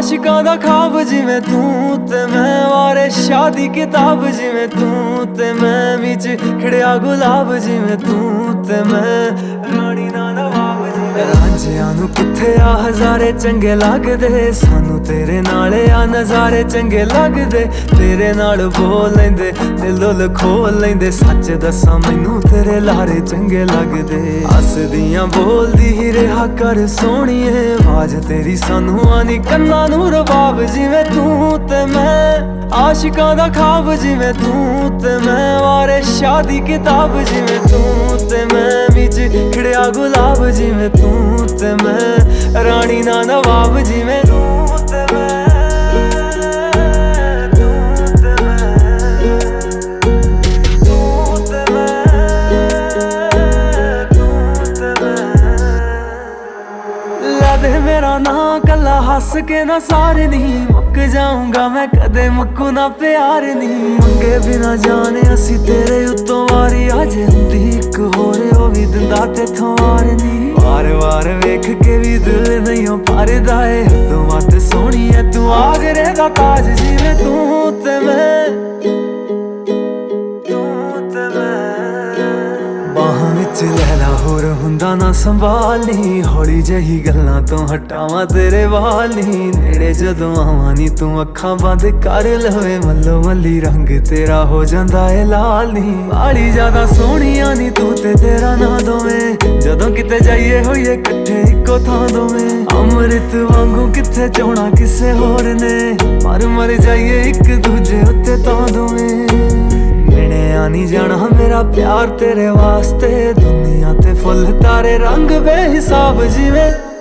आशिकां दा ख्वाब जिवें तू ते मैं, वारे शादी किताब जिवें तू ते मैं, विच खिड़िया गुलाब जिवें तू ते मैं, रानी ना नवाब जिवें। रांझियां नूं कित्थे आ हज़ारे चंगे लगदे, सानू तेरे नाल आ नज़ारे चंगे लगदे। तेरे नाल बोल लैंदे दिल दुल खोल लैंदे, सच दसां मैनू तेरे लारे चंगे लगदे। हसदियां बोलदी ही रहा कर सोहणीए, आवाज तेरी सानू आनी कन्नां नूं रबाब जिवें तू ते मैं, आशिकां दा ख्वाब जिवें तू ते मैं, वारे शादी किताब जिवें तू ते मैं, विच खिड़िया गुलाब जिवें तू ते मैं, रानी ना नवाब जिवें तू ते मैं। मेरा ना कला हस के ना सारे नहीं, मुक जाऊंगा मैं कदे मुक्कू ना प्यार नहीं। मंगे बिना जाने असी तेरे उत्तों वारी, अज हुंदी इक होरे ओ भी दिंदा तेथों वार नहीं। वार वार वेख के भी दिल नहीं ओ भरदा ए, तू मत सोहणी है तू आगरे दा ताज जिवें तू ते मैं, बाहां विच लैला होर हुंदा ना संभाल नी, हौली जही गल्लां तो हटावां तेरे वाल नी। नेड़े जदों आवां नी तू अखां बंद कर लवे, मल्लो मल्ली रंग तेरा हो जांदा ए लाल नी। बाली ज्यादा सोहणियां नी तू ते तेरा ना दोवें, जदों किते जाइए होइए कट्ठे इक्को थां दोवें। अमृत वांगू किथे चोणा किसे होर ने, मर मर जाइए एक दूजे उत्ते तां दोवें। नहीं जाना मेरा प्यार तेरे वास्ते, दुनिया ते फुल तारे रंग बेहिसाब जिवें